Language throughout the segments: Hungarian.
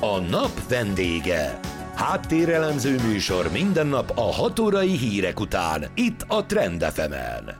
A nap vendége. Háttérelemző műsor minden nap a 6 órai hírek után, itt a Trend FM-en.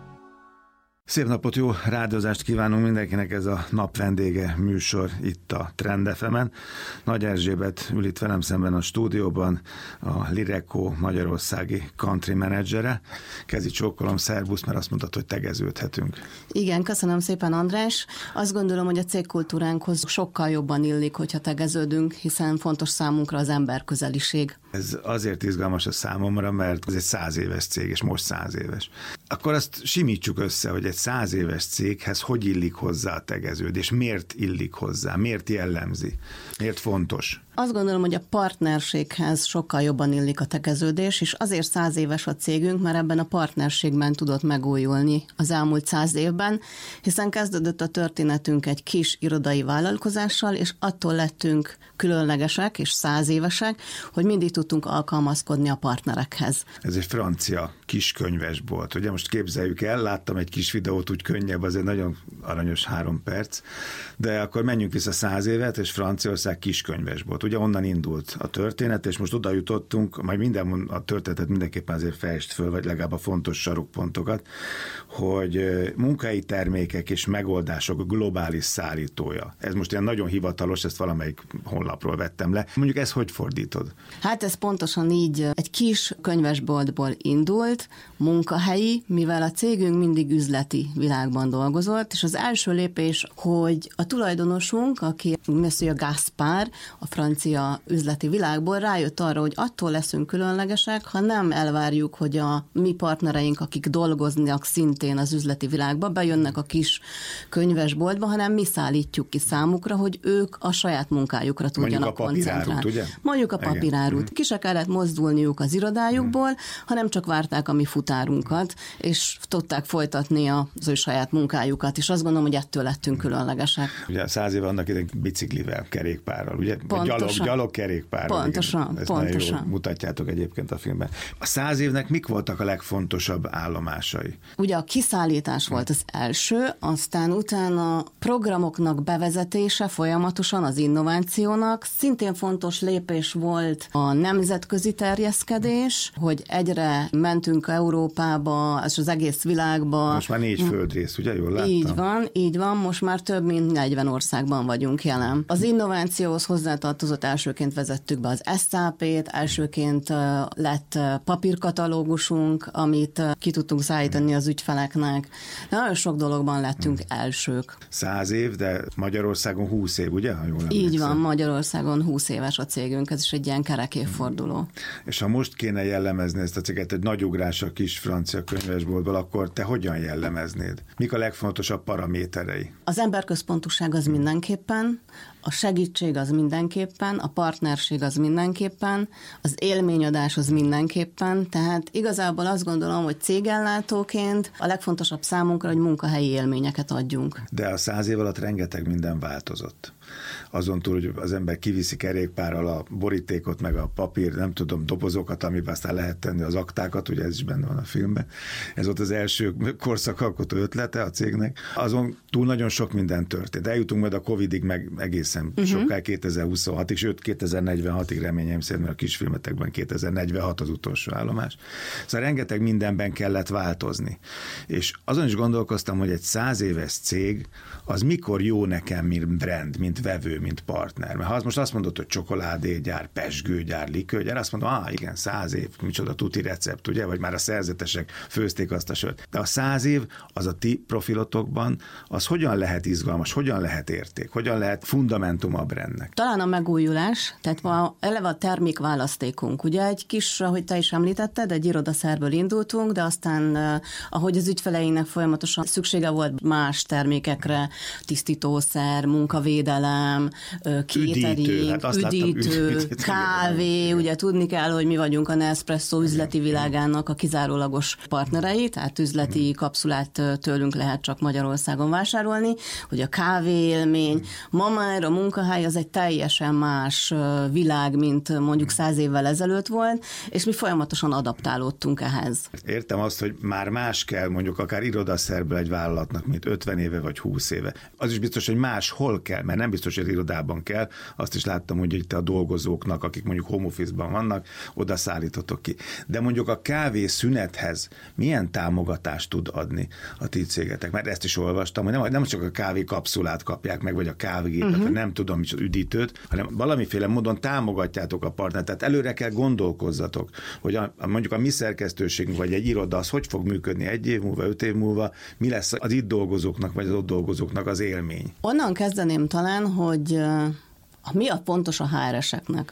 Szép napot, jó rádiózást kívánunk mindenkinek, ez a nap vendége műsor itt a Trend FM-en. Nagy Erzsébet ül itt velem szemben a stúdióban, a Lireko magyarországi country menedzsere. Kezi csókolom, szervusz, mert azt mondtad, hogy tegeződhetünk. Igen, köszönöm szépen, András. Azt gondolom, hogy a cégkultúránkhoz sokkal jobban illik, hogyha tegeződünk, hiszen fontos számunkra az emberközeliség. Ez azért izgalmas a számomra, mert ez egy 100 éves cég, és most 100 éves. Akkor azt simítsuk össze, hogy egy 100 éves céghez hogy illik hozzá a tegeződés, miért illik hozzá, miért jellemzi, miért fontos? Azt gondolom, hogy a partnerséghez sokkal jobban illik a tegeződés, és azért 100 éves a cégünk, mert ebben a partnerségben tudott megújulni az elmúlt 100 évben, hiszen kezdődött a történetünk egy kis irodai vállalkozással, és attól lettünk különlegesek és 100 évesek, hogy mindig tudtunk alkalmazkodni a partnerekhez. Ez egy francia kiskönyvesbolt. Ugye most képzeljük el, láttam egy kis videót, úgy könnyebb, az egy nagyon aranyos 3 perc, de akkor menjünk vissza 100 évet, és Franciaország kiskönyvesbolt. Ugye onnan indult a történet, és most oda jutottunk, majd minden a történetet mindenképpen azért fejtsd föl, vagy legalább a fontos sarokpontokat, hogy munkahelyi termékek és megoldások globális szállítója. Ez most ilyen nagyon hivatalos, ezt valamelyik honlapról vettem le. Mondjuk ezt hogy fordítod? Hát ez pontosan így egy kis könyvesboltból indult, munkahelyi, mivel a cégünk mindig üzleti világban dolgozott, és az első lépés, hogy a tulajdonosunk, aki Monsieur Gaspard, a francia üzleti világból rájött arra, hogy attól leszünk különlegesek, ha nem elvárjuk, hogy a mi partnereink, akik dolgoznak szintén az üzleti világba, bejönnek a kis könyvesboltba, hanem mi szállítjuk ki számukra, hogy ők a saját munkájukra tudjanak koncentrálni. Ugye? Mondjuk a papírárut. Ki se kellett mozdulniuk az irodájukból, hanem csak várták a mi futárunkat, és tudták folytatni az ő saját munkájukat, és azt gondolom, hogy ettől lettünk különlegesek. Ugye 100 éve annak idején biciklivel, kerékpárral, ugye? Gyalog kerékpárral. Pontosan. Nagyon jól mutatjátok egyébként a filmben. A 100 évnek mik voltak a legfontosabb állomásai? Ugye a kiszállítás volt az első, aztán utána programoknak bevezetése folyamatosan az innovációnak. Szintén fontos lépés volt a nemzetközi terjeszkedés, hogy egyre mentünk Európába, és az egész világba. Most már 4 földrész, ugye? Jól láttam? Így van, most már több mint 40 országban vagyunk jelen. Az innovációhoz hozzátartozott, elsőként vezettük be az SAP-t, elsőként lett papírkatalógusunk, amit ki tudtunk szállítani az ügyfeleknek. Nagyon sok dologban lettünk elsők. 100 év, de Magyarországon 20 év, ugye? Ha jól emlékszem. Így van, Magyarországon 20 éves a cégünk, ez is egy ilyen kerek évforduló. És ha most kéne jellemezni ezt a céget egy nagy ugrás a kis francia könyvesboltból, akkor te hogyan jellemeznéd? Mik a legfontosabb paraméterei? Az emberközpontúság az mindenképpen, a segítség az mindenképpen, a partnerség az mindenképpen, az élményadás az mindenképpen, tehát igazából azt gondolom, hogy cégellátóként a legfontosabb számunkra, hogy munkahelyi élményeket adjunk. De a 100 év alatt rengeteg minden változott. Azon túl, hogy az ember kiviszi kerékpárral a borítékot, meg a papír, nem tudom, dobozokat, amiben aztán lehet tenni az aktákat, ugye ez is benne van a filmben. Ez volt az első korszakalkotó ötlete a cégnek. Azon túl nagyon sok minden történt. Eljutunk majd a Covidig, meg egészen sokáig 2026-ig, sőt 2046-ig reményeim szerint, mert a kisfilmetekben 2046 az utolsó állomás. Szóval rengeteg mindenben kellett változni. És azon is gondolkoztam, hogy egy 100 éves cég az mikor jó nekem, mint brand, mint vevő, mint partner. Mert ha az most azt mondod, hogy csokoládégyár, pezsgőgyár, likőgyár, azt mondom, igen, 100 év, micsoda tuti recept, ugye, vagy már a szerzetesek főzték azt a sört. De a 100 év, az a ti profilotokban, az hogyan lehet izgalmas, hogyan lehet érték, hogyan lehet fundamentum a brandnek? Talán a megújulás, tehát eleve a termékválasztékunk. Ugye egy kis, ahogy te is említetted, egy irodaszerből indultunk, de aztán, ahogy az ügyfeleinek folyamatosan szüksége volt más termékekre, tisztítószer, munkavédelem, catering, üdítő, kávé, ugye tudni kell, hogy mi vagyunk a Nespresso üzleti világának a kizárólagos partnerei, tehát üzleti kapszulát tőlünk lehet csak Magyarországon vásárolni, hogy a kávé élmény. Ma már a munkahely az egy teljesen más világ, mint mondjuk 100 évvel ezelőtt volt, és mi folyamatosan adaptálódtunk ehhez. Értem azt, hogy már más kell mondjuk akár irodaszerből egy vállalatnak, mint 50 éve vagy 20 éve. Az is biztos, hogy máshol kell, mert nem biztos, hogy az irodában kell. Azt is láttam, hogy itt a dolgozóknak, akik mondjuk home office-ban vannak, oda szállítotok ki. De mondjuk a kávé szünethez milyen támogatást tud adni a ti cégetek? Mert ezt is olvastam, hogy nem csak a kávé kapszulát kapják meg, vagy a kávégépet, vagy nem tudom, micsoda üdítőt, hanem valamiféle módon támogatjátok a partnert. Tehát előre kell gondolkozzatok, hogy mondjuk a mi szerkesztőségünk, vagy egy iroda, az hogy fog működni 1 év múlva, 5 év múlva, mi lesz az itt dolgozóknak, vagy az ott dolgozóknak az élmény? Onnan kezdeném talán, hogy mi a fontos a HR-eseknek.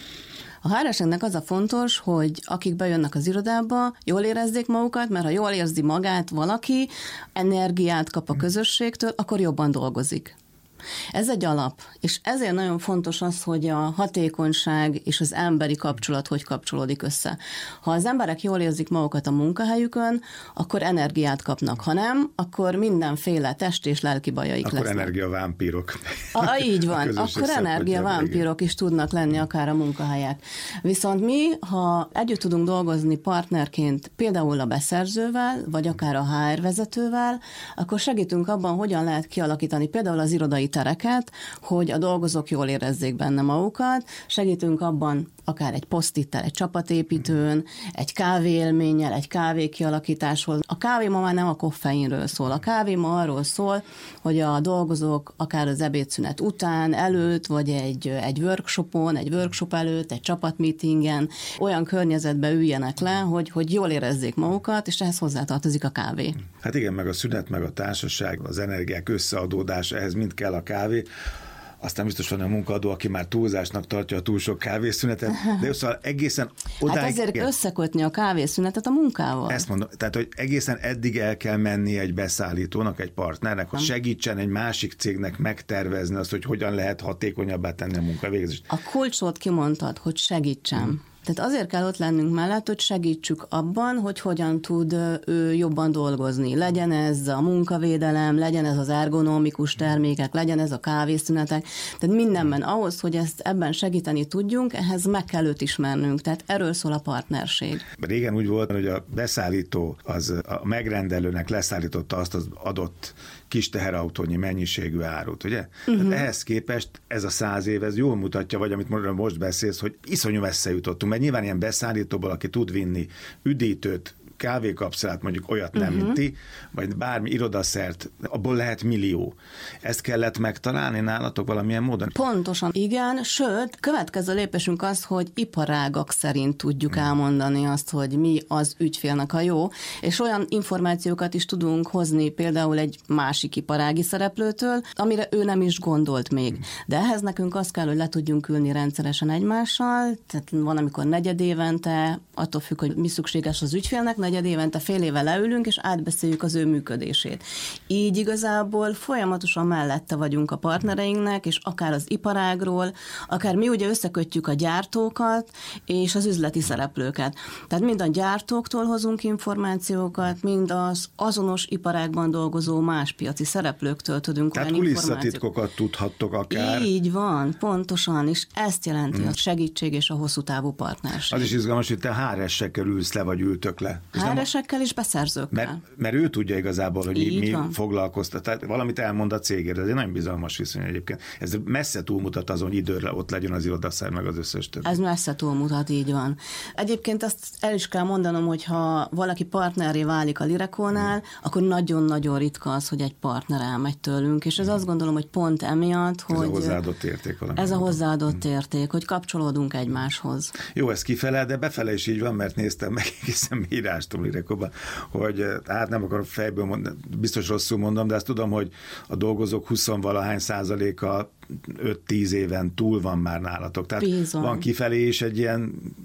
A HR-eseknek az a fontos, hogy akik bejönnek az irodába, jól érezzék magukat, mert ha jól érzi magát valaki, energiát kap a közösségtől, akkor jobban dolgozik. Ez egy alap, és ezért nagyon fontos az, hogy a hatékonyság és az emberi kapcsolat hogy kapcsolódik össze. Ha az emberek jól érzik magukat a munkahelyükön, akkor energiát kapnak, ha nem, akkor mindenféle test és lelki bajaik lesznek. Akkor energiavámpírok. Így van, akkor energiavámpírok is tudnak lenni akár a munkahelyek. Viszont mi, ha együtt tudunk dolgozni partnerként, például a beszerzővel, vagy akár a HR vezetővel, akkor segítünk abban, hogyan lehet kialakítani például az irodai tereket, hogy a dolgozók jól érezzék benne magukat, segítünk abban akár egy posztittel, egy csapatépítőn, egy kávéélménnyel, egy kávé kialakításhoz. A kávé ma már nem a koffeinről szól. A kávé ma arról szól, hogy a dolgozók akár az ebédszünet után, előtt, vagy egy workshopon, egy workshop előtt, egy csapatmeetingen olyan környezetbe üljenek le, hogy jól érezzék magukat, és ehhez hozzátartozik a kávé. Hát igen, meg a szünet, meg a társaság, az energiák összeadódása, ehhez mind kell a kávé. Aztán biztos van a munkaadó, aki már túlzásnak tartja a túl sok kávészünetet, de szóval egészen odáig... Hát ezért összekötni a kávészünetet a munkával. Ezt mondom, tehát hogy egészen eddig el kell menni egy beszállítónak, egy partnernek, hogy segítsen egy másik cégnek megtervezni azt, hogy hogyan lehet hatékonyabbá tenni a munkavégzést. A kulcsot kimondtad, hogy segítsen. Tehát azért kell ott lennünk mellett, hogy segítsük abban, hogy hogyan tud ő jobban dolgozni. Legyen ez a munkavédelem, legyen ez az ergonomikus termékek, legyen ez a kávészünetek. Tehát mindenben ahhoz, hogy ezt ebben segíteni tudjunk, ehhez meg kell őt ismernünk. Tehát erről szól a partnerség. Régen úgy volt, hogy a beszállító az a megrendelőnek leszállította azt az adott kis teherautónyi mennyiségű árut, ugye? Tehát ehhez képest ez a 100 év, ez jól mutatja, vagy amit most beszélsz, hogy iszonyú messze jutottunk, mert nyilván ilyen beszállítóból, aki tud vinni üdítőt, kávékapszulát, mondjuk olyat nem, mint ti, vagy bármi irodaszert, abból lehet millió. Ezt kellett megtalálni nálatok valamilyen módon? Pontosan, igen, sőt, következő lépésünk az, hogy iparágak szerint tudjuk elmondani azt, hogy mi az ügyfélnek a jó, és olyan információkat is tudunk hozni például egy másik iparági szereplőtől, amire ő nem is gondolt még. De ehhez nekünk az kell, hogy le tudjunk ülni rendszeresen egymással, tehát van, amikor negyedévente, attól függ, hogy mi szükséges az ügyfélnek, negyedévente, fél éve leülünk, és átbeszéljük az ő működését. Így igazából folyamatosan mellette vagyunk a partnereinknek, és akár az iparágról, akár mi ugye összekötjük a gyártókat és az üzleti szereplőket. Tehát mind a gyártóktól hozunk információkat, mind az azonos iparágban dolgozó más piaci szereplőktől tudunk olyan információkat. Tehát kulisszatitkokat tudhattok akár. Így van, pontosan, és ezt jelenti a segítség és a hosszú távú partnerség. Az is izgalmas, hogy te HR-essekkel ülsz le, vagy ültök le. HR-esekkel és beszerzőkkel. Mert ő tudja igazából, hogy mi foglalkoztat. Tehát valamit elmond a cégért, ez egy nagyon bizalmas viszony egyébként. Ez messze túlmutat azon, hogy időre ott legyen az irodaszer, meg az összes többi. Ez messze túlmutat, így van. Egyébként azt el is kell mondanom, hogy ha valaki partnerré válik a Lirekónál, akkor nagyon-nagyon ritka az, hogy egy partner elmegy tőlünk, és ez azt gondolom, hogy pont emiatt, hogy... Ez a hozzáadott érték valami. Ez a hozzáadott érték, hogy kapcsolódunk egymáshoz. Jó, ez kifele, de befele is így van, mert néztem meg egészen írástom Lirekóban, hogy hát nem akarom fejből mondani, biztos rosszul mondom, de azt tudom, hogy a dolgozók 20-valahány %-a 5-10 éven túl van már nálatok. Tehát van kifelé is egy ilyen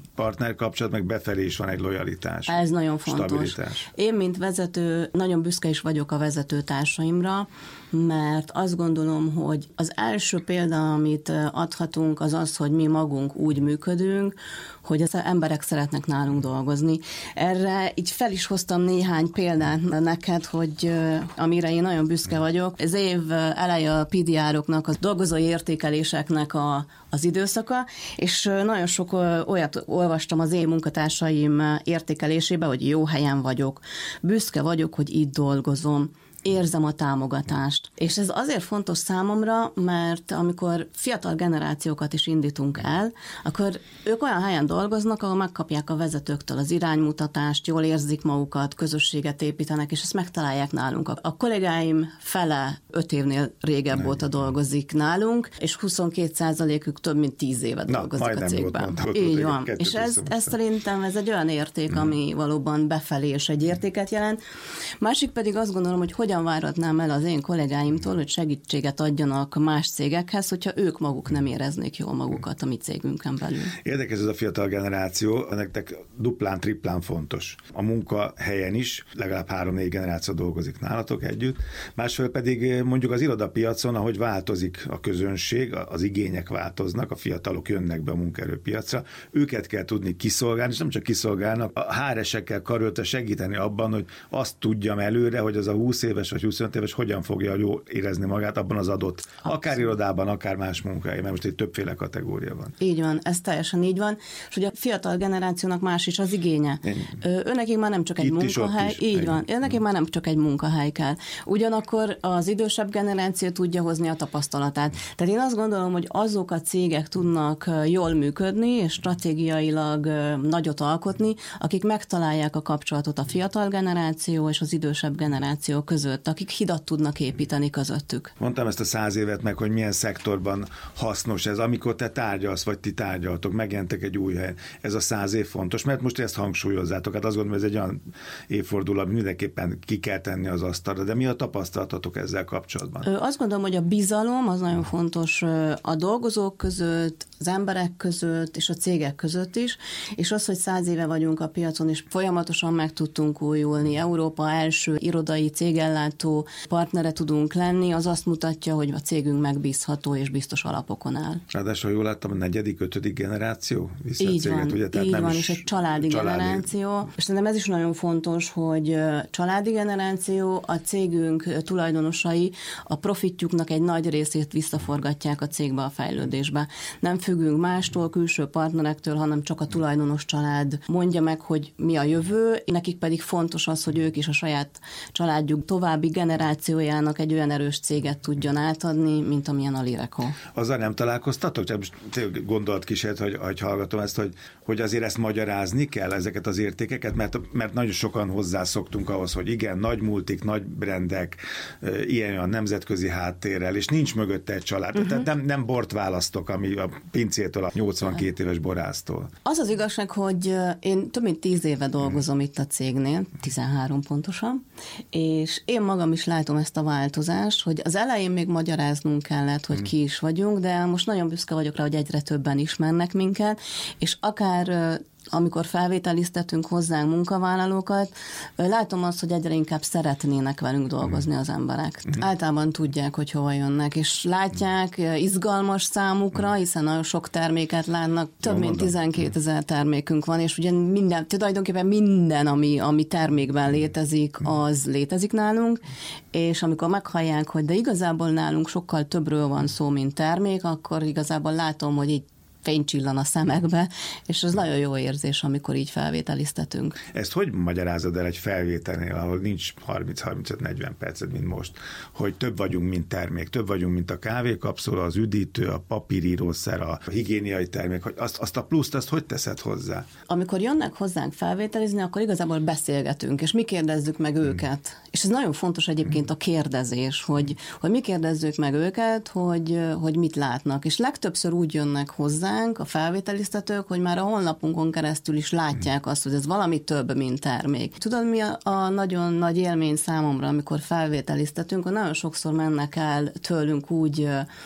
partnerkapcsolat, meg befelé is van egy lojalitás. Ez nagyon fontos. Stabilitás. Én, mint vezető, nagyon büszke is vagyok a vezetőtársaimra, mert azt gondolom, hogy az első példa, amit adhatunk, az az, hogy mi magunk úgy működünk, hogy az emberek szeretnek nálunk dolgozni. Erre így fel is hoztam néhány példát neked, hogy amire én nagyon büszke vagyok. Ez év eleje a PDR-oknak, a dolgozói értékeléseknek az időszaka, és nagyon sok olyat olvastam az én munkatársaim értékelésébe, hogy jó helyen vagyok, büszke vagyok, hogy itt dolgozom, érzem a támogatást. És ez azért fontos számomra, mert amikor fiatal generációkat is indítunk el, akkor ők olyan helyen dolgoznak, ahol megkapják a vezetőktől az iránymutatást, jól érzik magukat, közösséget építenek, és ezt megtalálják nálunk. A kollégáim fele 5 évnél régebb óta dolgozik nálunk, és 22%-ük több mint 10 éve dolgozik a cégben. Így van. És ez szerintem ez egy olyan érték, ami valóban befelé és egy értéket jelent. Másik pedig azt gondolom, hogy hogyan váratnám el az én kollégáimtól, hogy segítséget adjanak más cégekhez, hogyha ők maguk nem éreznék jól magukat a mi cégünkön belül. Érdekes ez a fiatal generáció, nektek duplán, triplán fontos. A munkahelyen is legalább 3-4 generáció dolgozik nálatok együtt, másfél pedig mondjuk az irodapiacon, ahogy változik a közönség, az igények változnak, a fiatalok jönnek be a munkaerőpiacra, őket kell tudni kiszolgálni, és nem csak kiszolgálnak, a HR-esekkel karöltve segíteni abban, hogy azt tudjam előre, hogy az a 20 éves vagy 25 éves hogyan fogja jól érezni magát abban az adott, akár irodában, akár más munkahelyen, mert most itt többféle kategória van. Így van, ez teljesen így van, és hogy a fiatal generációnak más is az igénye. Őnekik már nem csak egy munkahely, így van, őnekik már nem csak egy munkahely kell. Ugyanakkor az idősebb generáció tudja hozni a tapasztalatát. Tehát én azt gondolom, hogy azok a cégek tudnak jól működni, és stratégiailag nagyot alkotni, akik megtalálják a kapcsolatot a fiatal generáció és az idősebb generáció között, akik hidat tudnak építeni közöttük. Mondtam ezt a 100 évet meg, hogy milyen szektorban hasznos ez, amikor te tárgyalsz, vagy ti tárgyaltok, megjelentek egy új helyen. Ez a 100 év fontos, mert most ezt hangsúlyozzátok. Hát azt gondolom, hogy ez egy olyan évforduló, ami mindenképpen ki kell tenni az asztalra, de mi a tapasztalatatok ezzel kapcsolatban? Azt gondolom, hogy a bizalom az nagyon fontos a dolgozók között, az emberek között és a cégek között is, és az, hogy 100 éve vagyunk a piacon, és folyamatosan meg tudtunk újulni, Európa első irodai cégellátó partnere tudunk lenni, az azt mutatja, hogy a cégünk megbízható és biztos alapokon áll. Ráadásul jól láttam, a 4., 5. generáció viszi a céget, van, ugye? Tehát így nem van, és egy családi generáció. És szerintem ez is nagyon fontos, hogy családi generáció, a cégünk tulajdonosai a profitjuknak egy nagy részét visszaforgatják a cégbe, a fejlődésbe. Nem függünk mástól, külső partnerektől, hanem csak a tulajdonos család mondja meg, hogy mi a jövő, nekik pedig fontos az, hogy ők is a saját családjuk további generációjának egy olyan erős céget tudjon átadni, mint amilyen a Lireco. Azzal nem találkoztatok? Csak gondolatkísért, hogy hallgatom ezt, hogy azért ezt magyarázni kell, ezeket az értékeket, mert nagyon sokan hozzászoktunk ahhoz, hogy igen, nagy multik, nagy brandek, ilyen nemzetközi háttérrel, és nincs mögötte egy család. Tehát nem bort választok, ami a pincétől a 82 éves borásztól. Az az igazság, hogy én több mint 10 éve dolgozom itt a cégnél, 13 pontosan, és én magam is látom ezt a változást, hogy az elején még magyaráznunk kellett, hogy ki is vagyunk, de most nagyon büszke vagyok rá, hogy egyre többen ismernek minket, és akár amikor felvételiztetünk hozzánk munkavállalókat, látom azt, hogy egyre inkább szeretnének velünk dolgozni az emberek. Általában tudják, hogy hova jönnek, és látják, izgalmas számukra, hiszen nagyon sok terméket látnak, több mint 12 000 termékünk van, és ugye tulajdonképpen minden, ami termékben létezik, az létezik nálunk, és amikor meghallják, hogy de igazából nálunk sokkal többről van szó, mint termék, akkor igazából látom, hogy így fénycsillan a szemekbe, és ez nagyon jó érzés, amikor így felvételiztetünk. Ezt hogy magyarázod el egy felvételnél, ahol nincs 30-35-40 percet, mint most, hogy több vagyunk, mint termék, több vagyunk, mint a kávékapszula, az üdítő, a papírírószer, a higiéniai termék, hogy azt a pluszt, azt hogy teszed hozzá? Amikor jönnek hozzánk felvételizni, akkor igazából beszélgetünk, és mi kérdezzük meg őket. És ez nagyon fontos egyébként a kérdezés, hogy mi kérdezzük meg őket, hogy mit látnak. És legtöbbször úgy jönnek hozzá, hozzánk a felvételiztetők, hogy már a honlapunkon keresztül is látják azt, hogy ez valami több, mint termék. Tudod, mi a nagyon nagy élmény számomra, amikor felvételiztetünk, hogy nagyon sokszor mennek el tőlünk úgy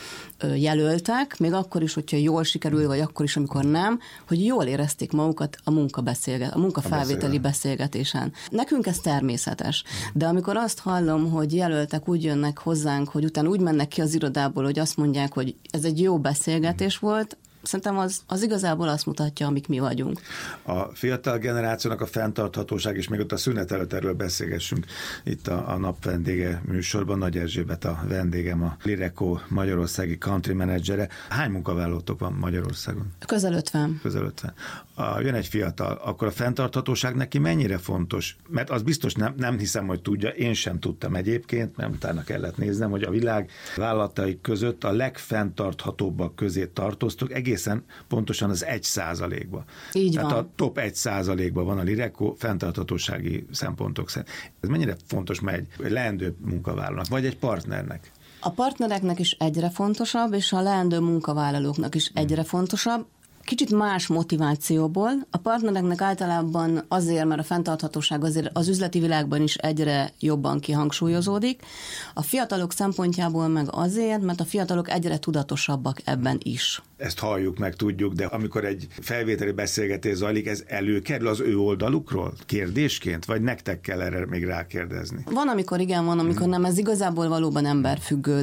jelöltek, még akkor is, hogyha jól sikerül, vagy akkor is, amikor nem, hogy jól érezték magukat a munkafelvételi beszélgetésen. Nekünk ez természetes, de amikor azt hallom, hogy jelöltek úgy jönnek hozzánk, hogy utána úgy mennek ki az irodából, hogy azt mondják, hogy ez egy jó beszélgetés volt, szerintem az igazából azt mutatja, amik mi vagyunk. A fiatal generációnak a fenntarthatóság, és még ott a szünet előtt erről beszélgessünk itt a nap vendége műsorban. Nagy Erzsébet a vendégem, a Lyreco magyarországi country menedzsere. Hány munkavállalótok van Magyarországon? Közel 50. Közel 50. Jön egy fiatal, akkor a fenntarthatóság neki mennyire fontos? Mert az biztos nem hiszem, hogy tudja, én sem tudtam egyébként, mert utána kellett néznem, hogy a világ vállalatai között a legfenntarthatóbbak közé tartoztok, egészen pontosan az 1%-ba. Így Tehát van. a top 1%-ban van a Lyreco fenntarthatósági szempontok szerint. Ez mennyire fontos egy leendő munkavállalónak, vagy egy partnernek? A partnereknek is egyre fontosabb, és a leendő munkavállalóknak is egyre fontosabb. Kicsit más motivációból. A partnereknek általában azért, mert a fenntarthatóság azért az üzleti világban is egyre jobban kihangsúlyozódik. A fiatalok szempontjából meg azért, mert a fiatalok egyre tudatosabbak ebben is. Ezt halljuk meg, tudjuk, de amikor egy felvételi beszélgetés zajlik, ez előkerül az ő oldalukról kérdésként, vagy nektek kell erre még rákérdezni? Van, amikor igen, van, amikor nem. Ez igazából valóban emberfüggő,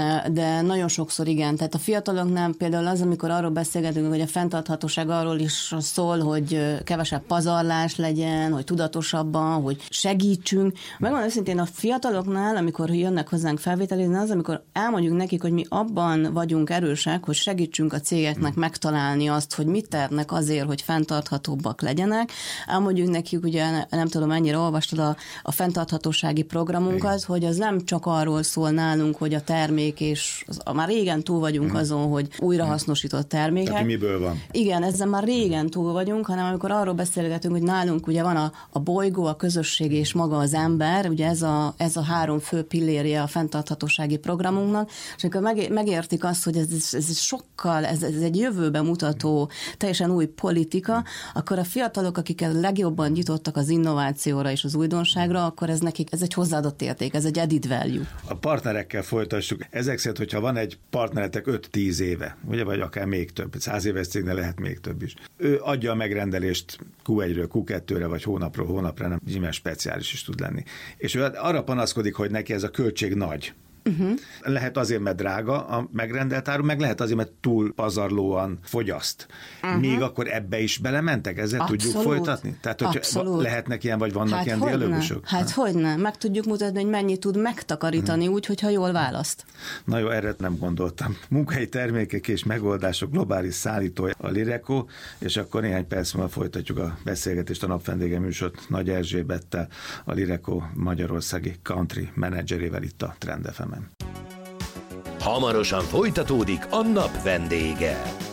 de nagyon sokszor igen. Tehát a fiataloknál például az, amikor arról beszélgetünk, hogy a fenntarthatóság arról is szól, hogy kevesebb pazarlás legyen, hogy tudatosabban, hogy segítsünk. Megmondom őszintén, a fiataloknál, amikor jönnek hozzánk felvételizni, az, amikor elmondjuk nekik, hogy mi abban vagyunk erősek, hogy segítsünk a cégeknek megtalálni azt, hogy mit tehetnek azért, hogy fenntarthatóbbak legyenek. Elmondjuk nekik, ugye nem tudom, mennyire olvastad a fenntarthatósági programunkat, hogy az nem csak arról szól nálunk, hogy a termék, és már régen túl vagyunk azon, hogy újrahasznosított termékek. Tehát miből van? Igen, ezzel már régen túl vagyunk, hanem amikor arról beszélgetünk, hogy nálunk ugye van a bolygó, a közösség és maga az ember, ugye ez a három fő pillérje a fenntarthatósági programunknak, és amikor megértik azt, hogy ez sokkal, ez egy jövőbe mutató, teljesen új politika, akkor a fiatalok, akik legjobban nyitottak az innovációra és az újdonságra, akkor ez egy hozzáadott érték, ez egy added value. A partnerekkel folytassuk. Ezek szerint, hogyha van egy partneretek 5-10 éve, ugye, vagy akár még több, 100 éves cégnél lehet még több is. Ő adja a megrendelést Q1-ről, Q2-re, vagy hónapról hónapra, nem nyilván speciális is tud lenni. És ő arra panaszkodik, hogy neki ez a költség nagy. Lehet azért, mert drága a megrendelt áru, meg lehet azért, mert túl pazarlóan fogyaszt. Még akkor ebbe is belementek? Ezzel Abszolút. tudjuk folytatni? Tehát, hogy lehetnek ilyen, vagy vannak ilyen dialógusok? Hogyne. Meg tudjuk mutatni, hogy mennyit tud megtakarítani úgy, hogyha jól választ. Na jó, erre nem gondoltam. Munkahelyi termékek és megoldások globális szállítója a Lyreco, és akkor néhány perc múlva folytatjuk a beszélgetést a napvendége műsort Nagy Erzsébettel, a Lyreco magyarországi country menedzserével itt a Trend FM-en. Hamarosan folytatódik a nap vendége.